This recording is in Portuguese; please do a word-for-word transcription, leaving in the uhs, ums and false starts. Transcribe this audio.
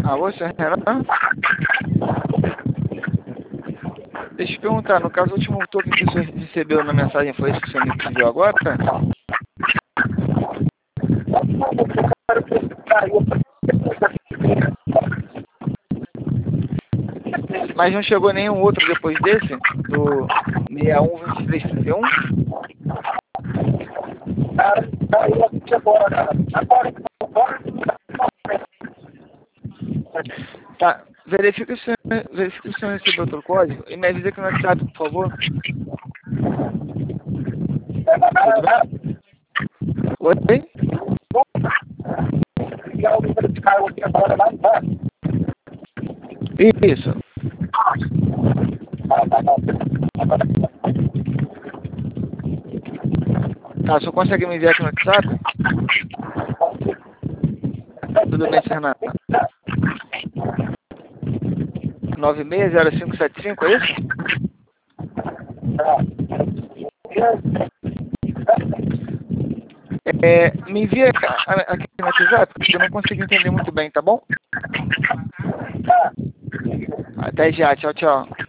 Alô, senhor Renan? Deixa eu te perguntar, no caso, o último token que o senhor recebeu na mensagem foi esse que o senhor me pediu agora? Mas não chegou nenhum outro depois desse? Do seis um vinte e três trinta e um? Tá, verifica se, verifica se o senhor recebeu outro código e me avisa aqui no WhatsApp, por favor. Tudo bem? Oi? Isso. Tá, o senhor consegue me enviar aqui no WhatsApp? Tudo bem, senhor Renato? nove seis zero cinco sete cinco, é isso? É, me envia aqui no WhatsApp, porque eu não consigo entender muito bem, tá bom? Até já, tchau, tchau.